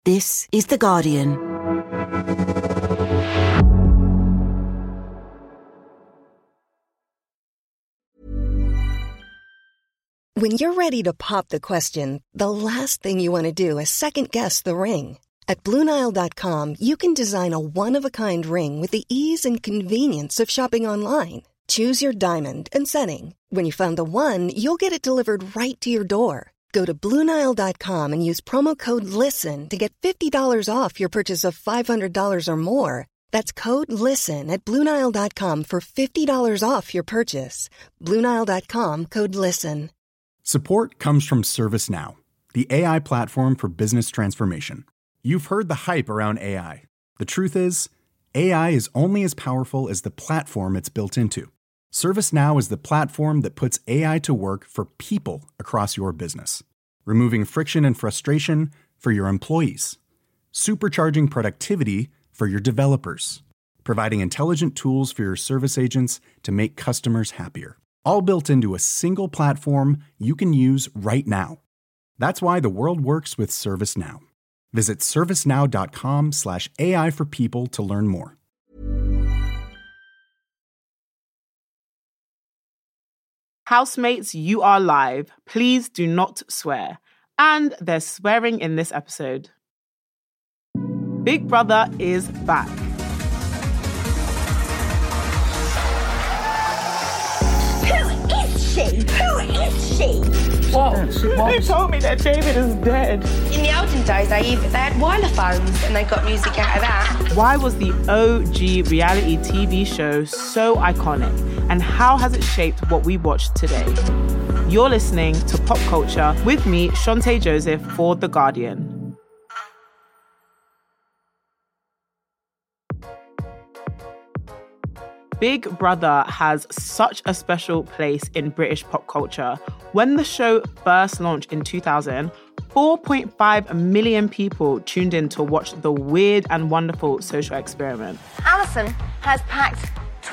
This is The Guardian. When you're ready to pop the question, the last thing you want to do is second-guess the ring. At BlueNile.com, you can design a one-of-a-kind ring with the ease and convenience of shopping online. Choose your diamond and setting. When you find the one, you'll get it delivered right to your door. Go to BlueNile.com and use promo code LISTEN to get $50 off your purchase of $500 or more. That's code LISTEN at BlueNile.com for $50 off your purchase. BlueNile.com, code LISTEN. Support comes from ServiceNow, the AI platform for business transformation. You've heard the hype around AI. The truth is, AI is only as powerful as the platform it's built into. ServiceNow is the platform that puts AI to work for people across your business, removing friction and frustration for your employees, supercharging productivity for your developers, providing intelligent tools for your service agents to make customers happier, all built into a single platform you can use right now. That's why the world works with ServiceNow. Visit servicenow.com/AI for people to learn more. Housemates, you are live. Please do not swear. And there's swearing in this episode. Big Brother is back. Who is she? What? They told me that David is dead. In the olden days, they had wirelophones and they got music out of that. Why was the OG reality TV show so iconic? And how has it shaped what we watch today? You're listening to Pop Culture with me, Shantae Joseph, for The Guardian. Big Brother has such a special place in British pop culture. When the show first launched in 2000, 4.5 million people tuned in to watch the weird and wonderful social experiment. Alison has packed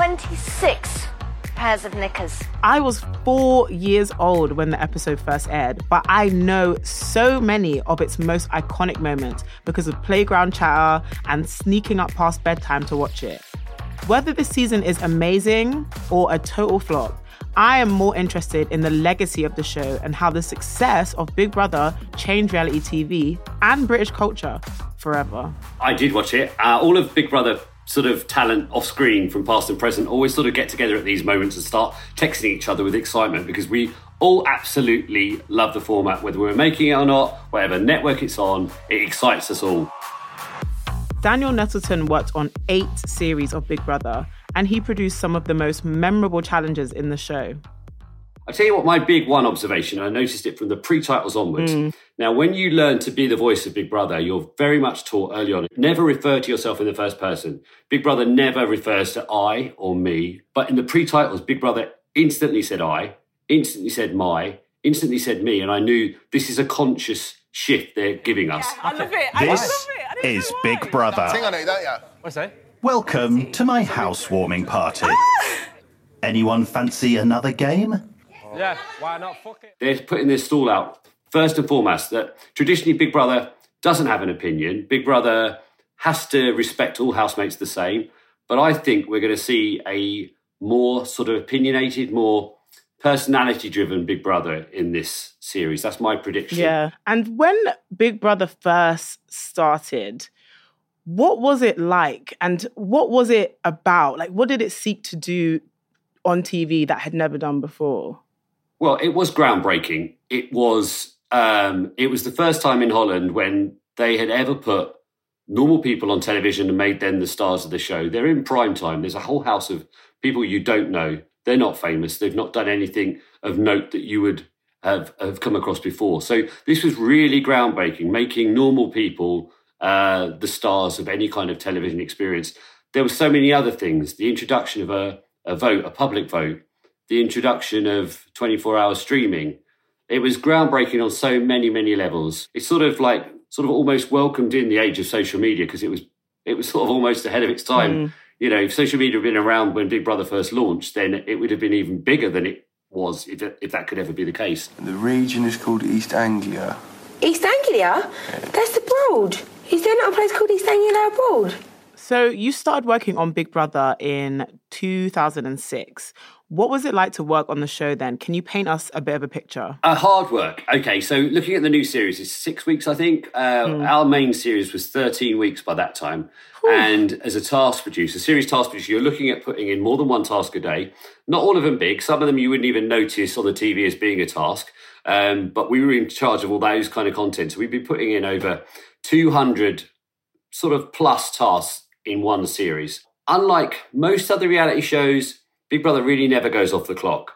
26 pairs of knickers. I was 4 years old when the episode first aired, but I know so many of its most iconic moments because of playground chatter and sneaking up past bedtime to watch it. Whether this season is amazing or a total flop, I am more interested in the legacy of the show and how the success of Big Brother changed reality TV and British culture forever. I did watch it. All of Big Brother sort of talent off screen from past and present always sort of get together at these moments and start texting each other with excitement because we all absolutely love the format, whether we're making it or not, whatever network it's on, it excites us all. Daniel Nettleton worked on 8 series of Big Brother, and he produced some of the most memorable challenges in the show. I'll tell you what my big one observation, I noticed it from the pre-titles onwards. Now, when you learn to be the voice of Big Brother, you're very much taught early on, never refer to yourself in the first person. Big Brother never refers to I or me, but in the pre-titles, Big Brother instantly said I, instantly said my, instantly said me, and I knew this is a conscious shift they're giving us. I love it. This is Big Brother. Sing on it, don't you? What's that? Welcome to my housewarming party. Anyone fancy another game? Yeah, why not? Fuck it. They're putting their stall out, first and foremost, that traditionally Big Brother doesn't have an opinion. Big Brother has to respect all housemates the same. But I think we're going to see a more sort of opinionated, more personality-driven Big Brother in this series. That's my prediction. Yeah. And when Big Brother first started, what was it like? And what was it about? Like, what did it seek to do on TV that had never done before? Well, it was groundbreaking. It was the first time in Holland when they had ever put normal people on television and made them the stars of the show. They're in prime time. There's a whole house of people you don't know. They're not famous. They've not done anything of note that you would have come across before. So this was really groundbreaking, making normal people the stars of any kind of television experience. There were so many other things. The introduction of a vote, a public vote, the introduction of 24-hour streaming. It was groundbreaking on so many, many levels. It's sort of almost welcomed in the age of social media because it was sort of almost ahead of its time. You know, if social media had been around when Big Brother first launched, then it would have been even bigger than it was, if that could ever be the case. The region is called East Anglia. East Anglia? Yeah. That's abroad. there not a place called East Anglia Abroad? So you started working on Big Brother in 2006. What was it like to work on the show then? Can you paint us a bit of a picture? Hard work. Okay, so looking at the new series, it's 6 weeks, I think. Our main series was 13 weeks by that time. Whew. And as a task producer, series task producer, you're looking at putting in more than one task a day. Not all of them big. Some of them you wouldn't even notice on the TV as being a task. But we were in charge of all those kind of content. So we'd be putting in over 200 sort of plus tasks in one series. Unlike most other reality shows, Big Brother really never goes off the clock.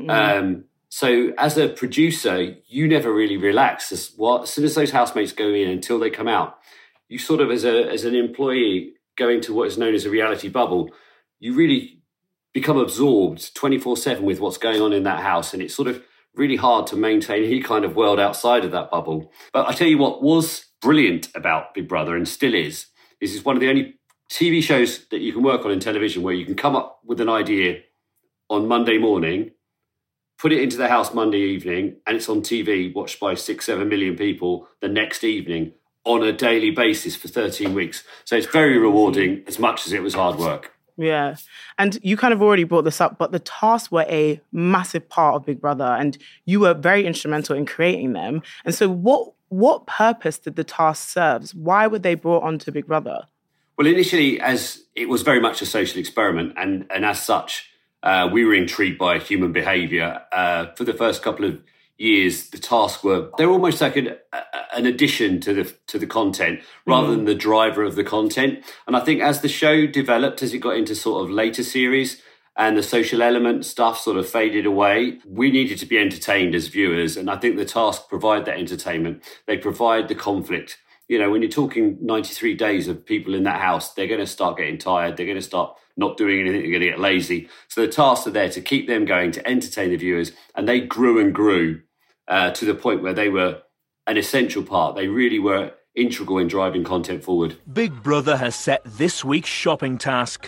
So as a producer, you never really relax. As soon as those housemates go in until they come out, you sort of, as an employee going to what is known as a reality bubble, you really become absorbed 24/7 with what's going on in that house. And it's sort of really hard to maintain any kind of world outside of that bubble. But I tell you what was brilliant about Big Brother, and still is it's one of the only TV shows that you can work on in television where you can come up with an idea on Monday morning, put it into the house Monday evening, and it's on TV, watched by 6-7 million people the next evening on a daily basis for 13 weeks. So it's very rewarding as much as it was hard work. Yeah. And you kind of already brought this up, but the tasks were a massive part of Big Brother and you were very instrumental in creating them. And so what purpose did the tasks serve? Why were they brought onto Big Brother? Well, initially, as it was very much a social experiment, and as such, we were intrigued by human behaviour. For the first couple of years, the tasks they're almost like an addition to the content rather than the driver of the content. And I think as the show developed, as it got into sort of later series and the social element stuff sort of faded away, we needed to be entertained as viewers. And I think the tasks provide that entertainment. They provide the conflict. You know, when you're talking 93 days of people in that house, they're going to start getting tired. They're going to start not doing anything. They're going to get lazy. So the tasks are there to keep them going, to entertain the viewers. And they grew and grew to the point where they were an essential part. They really were integral in driving content forward. Big Brother has set this week's shopping task.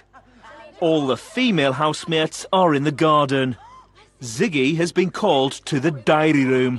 All the female housemates are in the garden. Ziggy has been called to the diary room.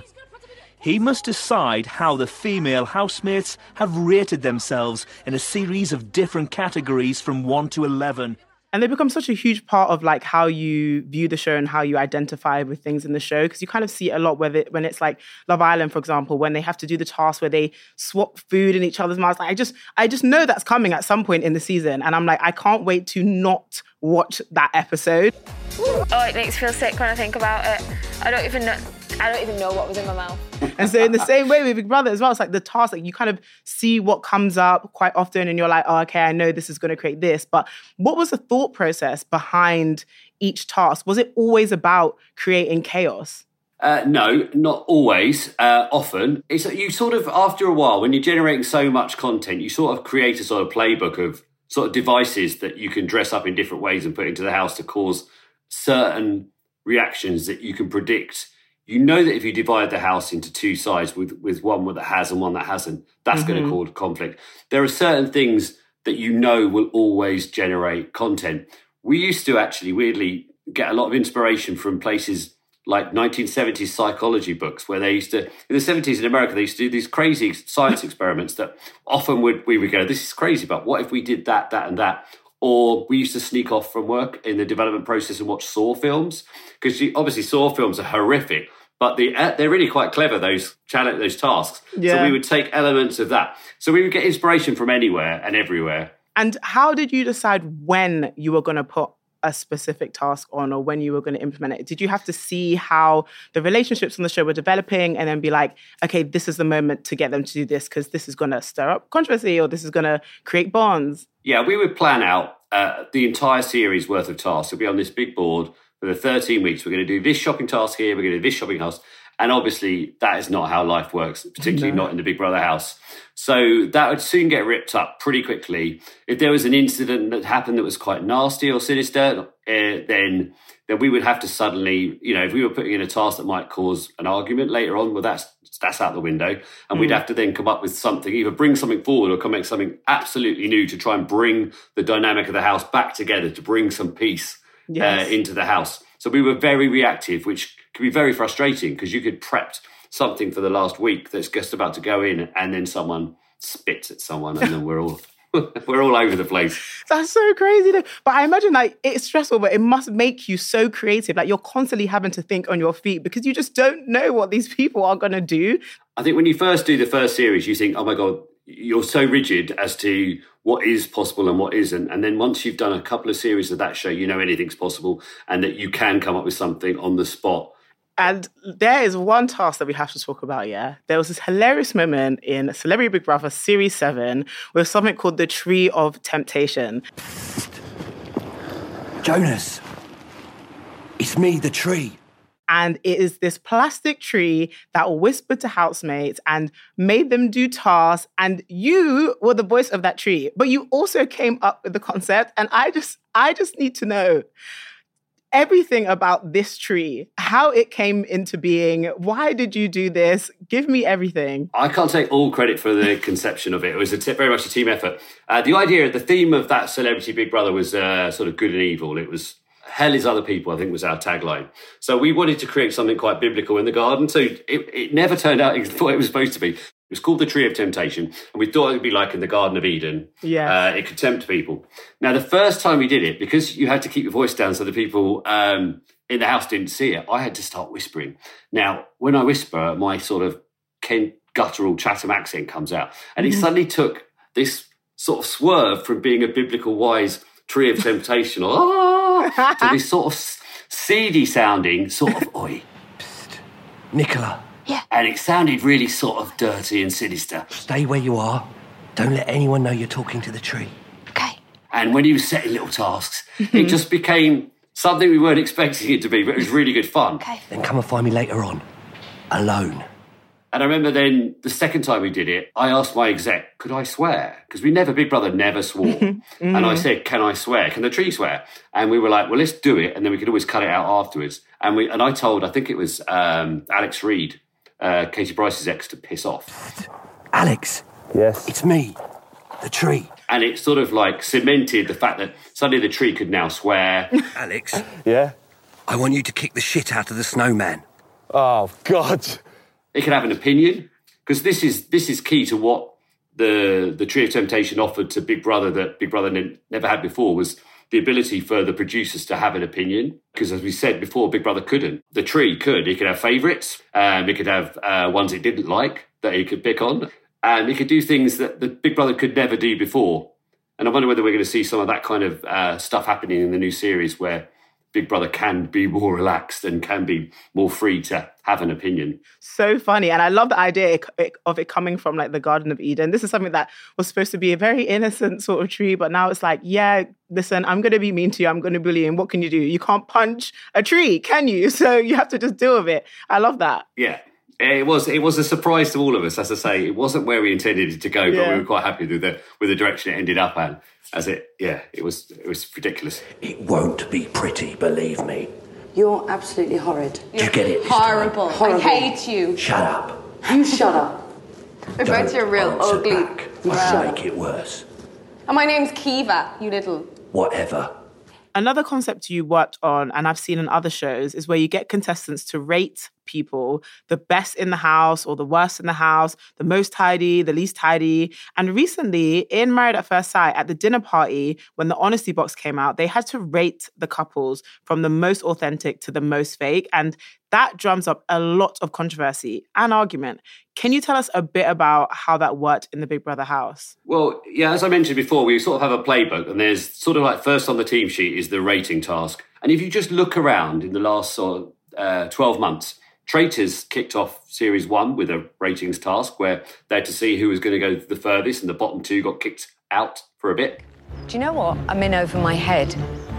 He must decide how the female housemates have rated themselves in a series of different categories from 1 to 11. And they become such a huge part of like how you view the show and how you identify with things in the show, because you kind of see it a lot when it's like Love Island, for example, when they have to do the task where they swap food in each other's mouths. Like, I just know that's coming at some point in the season, and I'm like, I can't wait to not watch that episode. Oh, it makes me feel sick when I think about it. I don't even know what was in my mouth. And so in the same way with Big Brother as well, it's like the task, like you kind of see what comes up quite often and you're like, oh, okay, I know this is going to create this. But what was the thought process behind each task? Was it always about creating chaos? No, not always. Often. It's you sort of, after a while, when you're generating so much content, you sort of create a sort of playbook of sort of devices that you can dress up in different ways and put into the house to cause certain reactions that you can predict. You know that if you divide the house into two sides with one that has and one that hasn't, that's going to cause conflict. There are certain things that you know will always generate content. We used to actually weirdly get a lot of inspiration from places like 1970s psychology books, where they used to, in the 70s in America, they used to do these crazy science experiments that often we would go, this is crazy, but what if we did that, that and that? Or we used to sneak off from work in the development process and watch Saw films, because obviously Saw films are horrific, but they're really quite clever, those tasks. Yeah. So we would take elements of that. So we would get inspiration from anywhere and everywhere. And how did you decide when you were going to put a specific task on, or when you were going to implement it? Did you have to see how the relationships on the show were developing and then be like, okay, this is the moment to get them to do this because this is going to stir up controversy or this is going to create bonds? Yeah, we would plan out the entire series worth of tasks. It'll be on this big board for the 13 weeks. We're going to do this shopping task here. We're going to do this shopping task. And obviously, that is not how life works, particularly not in the Big Brother house. So that would soon get ripped up pretty quickly. If there was an incident that happened that was quite nasty or sinister, then we would have to suddenly, if we were putting in a task that might cause an argument later on, well, that's out the window. And we'd have to then come up with something, either bring something forward or come up with something absolutely new to try and bring the dynamic of the house back together, to bring some peace into the house. So we were very reactive, which could be very frustrating because you could prep something for the last week that's just about to go in and then someone spits at someone, and then we're all over the place. That's so crazy. But I imagine like it's stressful, but it must make you so creative. Like you're constantly having to think on your feet because you just don't know what these people are going to do. I think when you first do the first series, you think, oh my God, you're so rigid as to what is possible and what isn't. And then once you've done a couple of series of that show, you know anything's possible and that you can come up with something on the spot. And there is one task that we have to talk about, yeah? There was this hilarious moment in Celebrity Big Brother Series 7 with something called the Tree of Temptation. Jonas, it's me, the tree. And it is this plastic tree that whispered to housemates and made them do tasks. And you were the voice of that tree. But you also came up with the concept. And I just need to know everything about this tree, how it came into being. Why did you do this? Give me everything. I can't take all credit for the conception of it. It was very much a team effort. The theme of that Celebrity Big Brother was sort of good and evil. It was hell is other people, I think was our tagline. So we wanted to create something quite biblical in the garden. So it never turned out what it was supposed to be. It was called the Tree of Temptation, and we thought it would be like in the Garden of Eden. Yeah, it could tempt people. Now, the first time we did it, because you had to keep your voice down so the people in the house didn't see it, I had to start whispering. Now, when I whisper, my sort of Kent guttural Chatham accent comes out, and it suddenly took this sort of swerve from being a biblical wise Tree of Temptation, to this sort of seedy sounding sort of oi. Psst. Nicola. Yeah. And it sounded really sort of dirty and sinister. Stay where you are. Don't let anyone know you're talking to the tree. Okay. And when he was setting little tasks, it just became something we weren't expecting it to be, but it was really good fun. Okay. Then come and find me later on. Alone. And I remember then the second time we did it, I asked my exec, could I swear? Because Big Brother never swore. And I said, can I swear? Can the tree swear? And we were like, well, let's do it. And then we could always cut it out afterwards. And I told, I think it was Alex Reid, Katie Bryce's ex, to piss off. Alex. Yes. It's me, the tree. And it sort of like cemented the fact that suddenly the tree could now swear. Alex. Yeah? I want you to kick the shit out of the snowman. Oh, God. It can have an opinion, because this is key to what the Tree of Temptation offered to Big Brother that Big Brother never had before, was the ability for the producers to have an opinion. Because as we said before, Big Brother couldn't. The tree could. It could have favourites. It could have ones it didn't like that it could pick on. And it could do things that the Big Brother could never do before. And I wonder whether we're going to see some of that kind of stuff happening in the new series where Big Brother can be more relaxed and can be more free to have an opinion. So funny. And I love the idea of it coming from like the Garden of Eden. This is something that was supposed to be a very innocent sort of tree, but now it's like, yeah, listen, I'm going to be mean to you. I'm going to bully you. And what can you do? You can't punch a tree, can you? So you have to just deal with it. I love that. Yeah. It was a surprise to all of us, as I say. It wasn't where we intended it to go, but we were quite happy with the direction it ended up in. It was ridiculous. It won't be pretty, believe me. You're absolutely horrid. Do you get it? Horrible. I hate you. Shut up. You shut up. I bet you're real ugly. I'll make it worse. And my name's Kiva, you little... Whatever. Another concept you worked on, and I've seen in other shows, is where you get contestants to rate people, the best in the house or the worst in the house, the most tidy, the least tidy. And recently, in Married at First Sight, at the dinner party, when the Honesty Box came out, they had to rate the couples from the most authentic to the most fake. And that drums up a lot of controversy and argument. Can you tell us a bit about how that worked in the Big Brother house? Well, yeah, as I mentioned before, we sort of have a playbook, and there's sort of like first on the team sheet is the rating task. And if you just look around in the last sort of 12 months, Traitors kicked off Series 1 with a ratings task where they had to see who was going to go the furthest, and the bottom two got kicked out for a bit. Do you know what? I'm in over my head.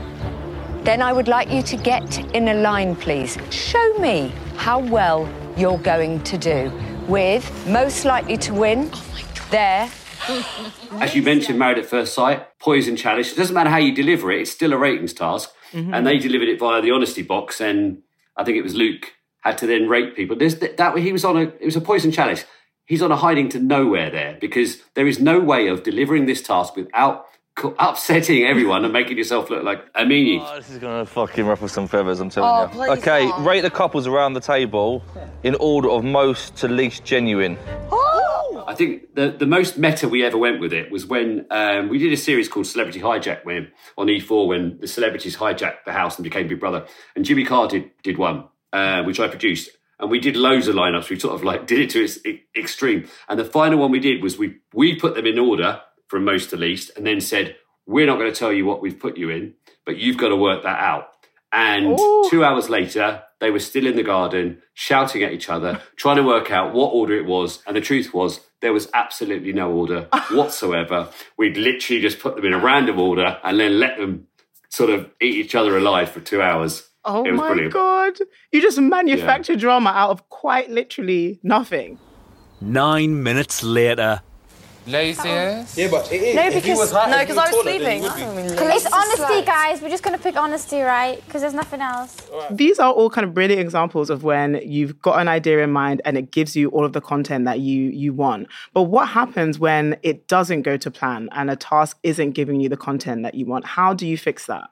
Then I would like you to get in a line, please. Show me how well you're going to do with most likely to win there. As you mentioned, Married at First Sight, Poison Challenge. It doesn't matter how you deliver it, it's still a ratings task. Mm-hmm. And they delivered it via the Honesty Box, and I think it was Luke had to then rate people. It was a Poison Challenge. He's on a hiding to nowhere there, because there is no way of delivering this task without upsetting everyone and making yourself look like a meanie. Oh, this is going to fucking ruffle some feathers, I'm telling you. Okay, rate the couples around the table in order of most to least genuine. I think the most meta we ever went with it was when we did a series called Celebrity Hijack on E4 when the celebrities hijacked the house and became Big Brother. And Jimmy Carr did one, which I produced. And we did loads of lineups. We sort of like did it to its extreme. And the final one we did was we put them in order from most to least and then said, we're not going to tell you what we've put you in, but you've got to work that out. And 2 hours later, they were still in the garden, shouting at each other, trying to work out what order it was. And the truth was, there was absolutely no order whatsoever. We'd literally just put them in a random order and then let them sort of eat each other alive for 2 hours. Oh it was my brilliant. God. You just manufacture drama out of quite literally nothing. 9 minutes later. Laziest? Yeah, but it is. No, because I was sleeping. It's honesty, guys. We're just going to pick honesty, right? Because there's nothing else. These are all kind of brilliant examples of when you've got an idea in mind and it gives you all of the content that you want. But what happens when it doesn't go to plan and a task isn't giving you the content that you want? How do you fix that?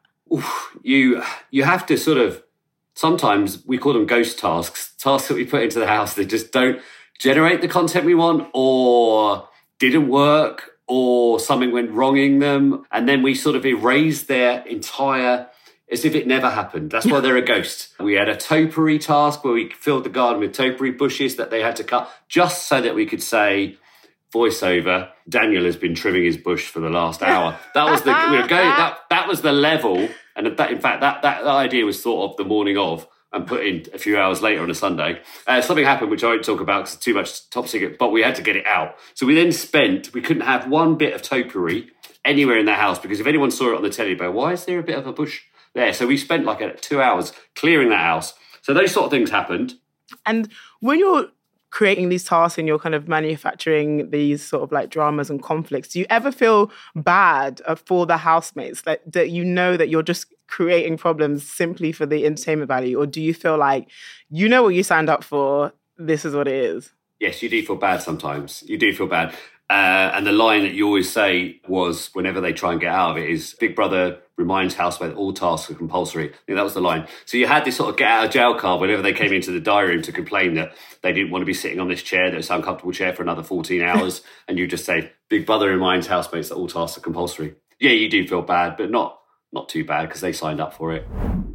You have to sort of, sometimes we call them ghost tasks that we put into the house that just don't generate the content we want or didn't work or something went wrong in them. And then we sort of erase their entire, as if it never happened. That's why they're a ghost. We had a topiary task where we filled the garden with topiary bushes that they had to cut just so that we could say, voiceover, Daniel has been trimming his bush for the last hour. That was that was the level. And in fact, that idea was thought of the morning of and put in a few hours later on a Sunday. Something happened, which I won't talk about because it's too much top secret, but we had to get it out. So we couldn't have one bit of topiary anywhere in the house because if anyone saw it on the telly, they'd go, why is there a bit of a bush there? So we spent like 2 hours clearing that house. So those sort of things happened. And when you're creating these tasks and you're kind of manufacturing these sort of like dramas and conflicts, do you ever feel bad for the housemates that you know that you're just creating problems simply for the entertainment value? Or do you feel like, you know what you signed up for, this is what it is? Yes, you do feel bad sometimes. You do feel bad. And the line that you always say was, whenever they try and get out of it, is Big Brother reminds housemates all tasks are compulsory. I think that was the line. So you had this sort of get out of jail card whenever they came into the diary room to complain that they didn't want to be sitting on this chair, that was an uncomfortable chair for another 14 hours. And you just say, Big Brother reminds housemates that all tasks are compulsory. Yeah, you do feel bad, but not too bad because they signed up for it.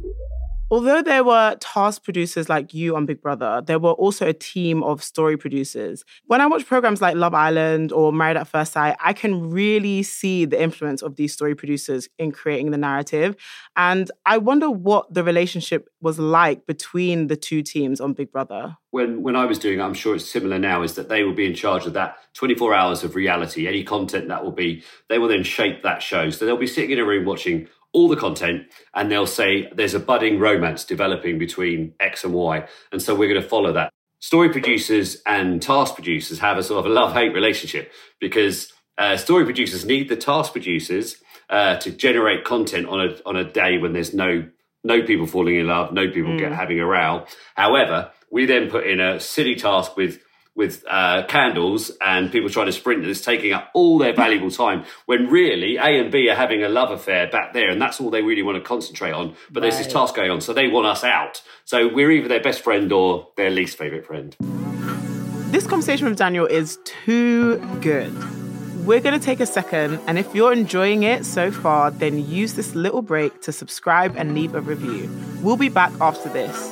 Although there were task producers like you on Big Brother, there were also a team of story producers. When I watch programs like Love Island or Married at First Sight, I can really see the influence of these story producers in creating the narrative. And I wonder what the relationship was like between the two teams on Big Brother. When I was doing it, I'm sure it's similar now, is that they will be in charge of that 24 hours of reality. Any content that will be, they will then shape that show. So they'll be sitting in a room watching all the content and they'll say there's a budding romance developing between X and Y. And so we're going to follow that. Story producers and task producers have a sort of a love-hate relationship because story producers need the task producers to generate content on a day when there's no people falling in love, no people having a row. However, we then put in a silly task with candles and people trying to sprint that's taking up all their valuable time when really A and B are having a love affair back there and that's all they really want to concentrate on. But there's this task going on, so they want us out. So we're either their best friend or their least favourite friend. This conversation with Daniel is too good. We're going to take a second, and if you're enjoying it so far, then use this little break to subscribe and leave a review. We'll be back after this.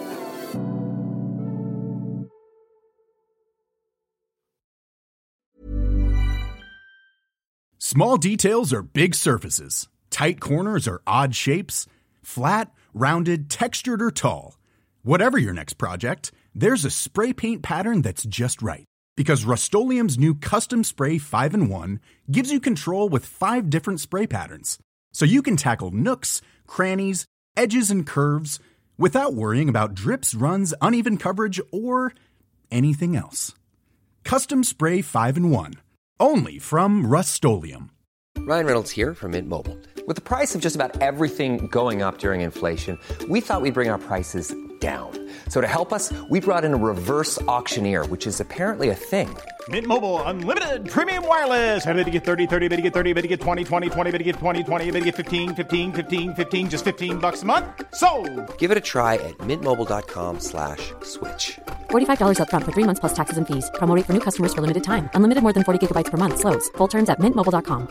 Small details are big surfaces. Tight corners are odd shapes. Flat, rounded, textured, or tall. Whatever your next project, there's a spray paint pattern that's just right. Because Rust-Oleum's new Custom Spray 5-in-1 gives you control with 5 different spray patterns. So you can tackle nooks, crannies, edges, and curves without worrying about drips, runs, uneven coverage, or anything else. Custom Spray 5-in-1. Only from Rust-Oleum. Ryan Reynolds here from Mint Mobile. With the price of just about everything going up during inflation, we thought we'd bring our prices down. So to help us, we brought in a reverse auctioneer, which is apparently a thing. Mint Mobile Unlimited Premium Wireless. How to get 30, 30, bit to get 30, bit to get 20, 20, 20, bit to get 20, 20, bit to get 15, 15, 15, 15, just $15 a month? Sold! Give it a try at mintmobile.com/switch. $45 up front for 3 months plus taxes and fees. Promo rate for new customers for limited time. Unlimited more than 40 gigabytes per month. Slows full terms at mintmobile.com.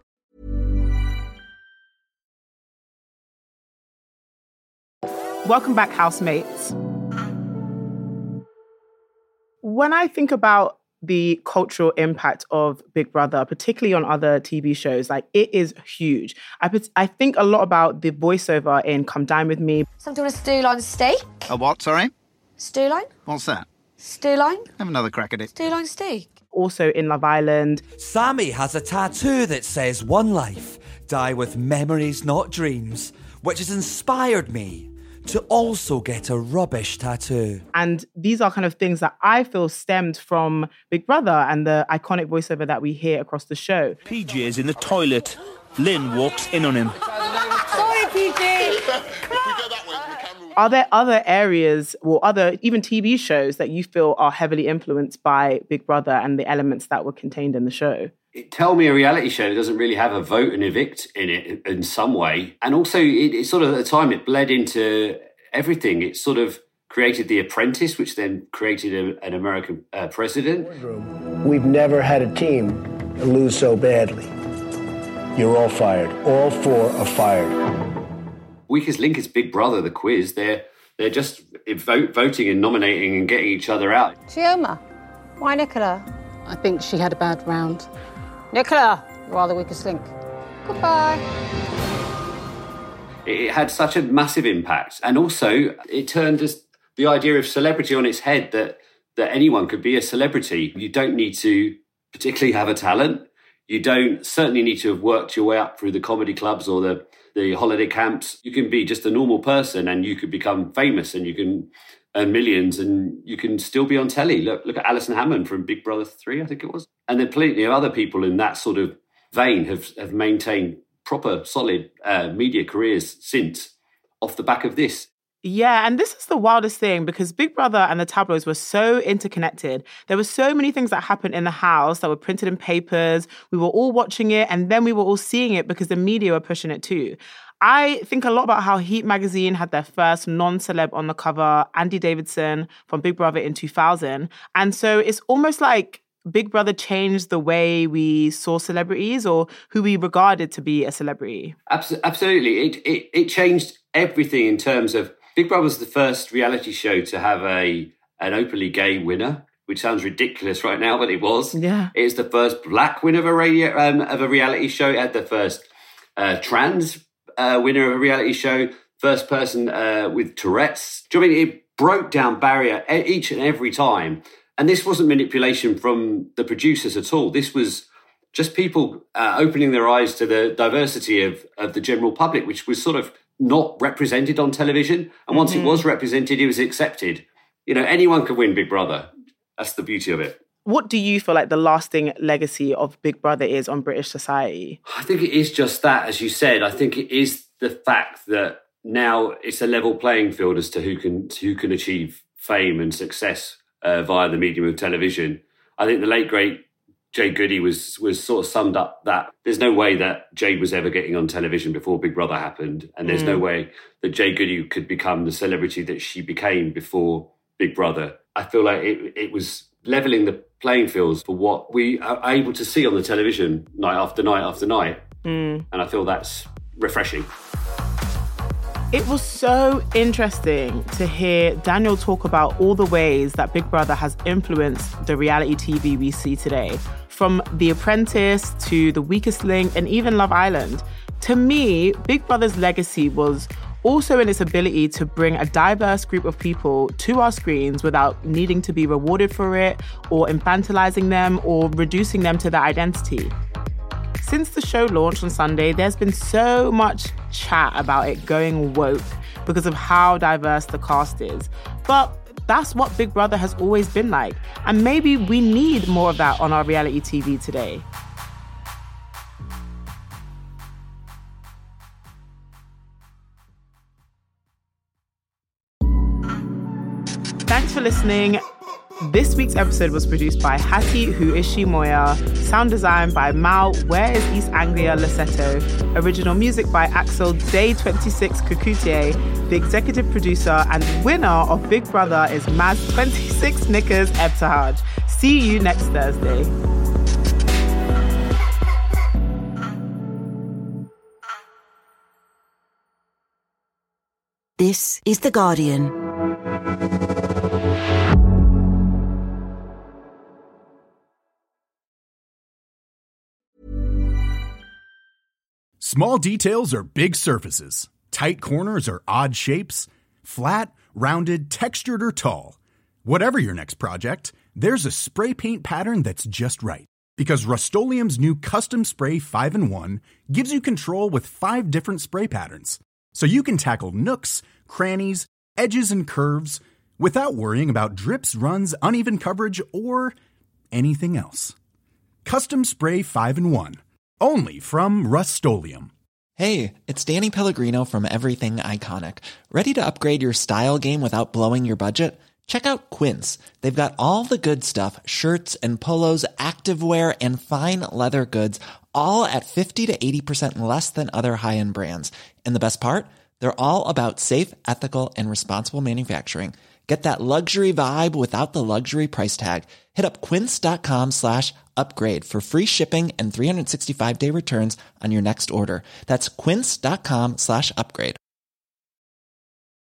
Welcome back, housemates. When I think about the cultural impact of Big Brother, particularly on other TV shows, like, it is huge. I think a lot about the voiceover in Come Dine With Me. Something on a stew line steak? A what, sorry? Stew line? What's that? Stew line? Have another crack at it. Stew line steak. Also in Love Island. Sammy has a tattoo that says "One life, die with memories, not dreams," which has inspired me to also get a rubbish tattoo. And these are kind of things that I feel stemmed from Big Brother and the iconic voiceover that we hear across the show. PJ is in the toilet. Lynn walks in on him. Sorry, PJ. Are there other areas or other even TV shows that you feel are heavily influenced by Big Brother and the elements that were contained in the show? Tell me a reality show that doesn't really have a vote and evict in it in some way. And also, it sort of, at the time, it bled into everything. It sort of created The Apprentice, which then created an American president. We've never had a team lose so badly. You're all fired. All four are fired. Weakest link is Big Brother, the quiz. They're just voting and nominating and getting each other out. Chioma, why Nicola? I think she had a bad round. Nicola, you are the weakest link. Goodbye. It had such a massive impact. And also, it turned the idea of celebrity on its head, that anyone could be a celebrity. You don't need to particularly have a talent. You don't certainly need to have worked your way up through the comedy clubs or the holiday camps. You can be just a normal person and you could become famous and you can earn millions and you can still be on telly. Look at Alison Hammond from Big Brother 3, I think it was. And then plenty of other people in that sort of vein have maintained proper, solid media careers since, off the back of this. Yeah, and this is the wildest thing because Big Brother and the tabloids were so interconnected. There were so many things that happened in the house that were printed in papers. We were all watching it and then we were all seeing it because the media were pushing it too. I think a lot about how Heat magazine had their first non-celeb on the cover, Andy Davidson from Big Brother in 2000. And so it's almost like Big Brother changed the way we saw celebrities or who we regarded to be a celebrity. Absolutely. It changed everything in terms of Big Brother was the first reality show to have an openly gay winner, which sounds ridiculous right now, but it was. Yeah. It was the first black winner of a reality show. It had the first trans winner of a reality show, first person with Tourette's. Do you know what I mean? It broke down barrier each and every time. And this wasn't manipulation from the producers at all. This was just people opening their eyes to the diversity of the general public, which was sort of not represented on television. And once it was represented, it was accepted. You know, anyone could win Big Brother. That's the beauty of it. What do you feel like the lasting legacy of Big Brother is on British society? I think it is just that, as you said. I think it is the fact that now it's a level playing field as to who can achieve fame and success via the medium of television. I think the late, great Jade Goody was sort of summed up that there's no way that Jade was ever getting on television before Big Brother happened. And there's no way that Jade Goody could become the celebrity that she became before Big Brother. I feel like it was levelling the playing fields for what we are able to see on the television night after night after night. And I feel that's refreshing. It was so interesting to hear Daniel talk about all the ways that Big Brother has influenced the reality TV we see today, from The Apprentice to The Weakest Link and even Love Island. To me, Big Brother's legacy was also in its ability to bring a diverse group of people to our screens without needing to be rewarded for it or infantilizing them or reducing them to their identity. Since the show launched on Sunday, there's been so much chat about it going woke because of how diverse the cast is. But that's what Big Brother has always been like. And maybe we need more of that on our reality TV today. Thanks for listening. This week's episode was produced by Hattie Who Is She Moya, sound design by Mal Where Is East Anglia Lassetto, original music by Axel Day 26 Kukutie. The executive producer and winner of Big Brother is Maz 26 Knickers Ebtahaj. See you next Thursday. This is The Guardian. Small details are big surfaces. Tight corners are odd shapes. Flat, rounded, textured, or tall. Whatever your next project, there's a spray paint pattern that's just right. Because Rust-Oleum's new Custom Spray 5-in-1 gives you control with 5 different spray patterns. So you can tackle nooks, crannies, edges, and curves without worrying about drips, runs, uneven coverage, or anything else. Custom Spray 5-in-1. Only from Rust-Oleum. Hey, it's Danny Pellegrino from Everything Iconic. Ready to upgrade your style game without blowing your budget? Check out Quince. They've got all the good stuff, shirts and polos, activewear, and fine leather goods, all at 50 to 80% less than other high-end brands. And the best part? They're all about safe, ethical, and responsible manufacturing. Get that luxury vibe without the luxury price tag. Hit up quince.com/upgrade for free shipping and 365-day returns on your next order. That's quince.com/upgrade.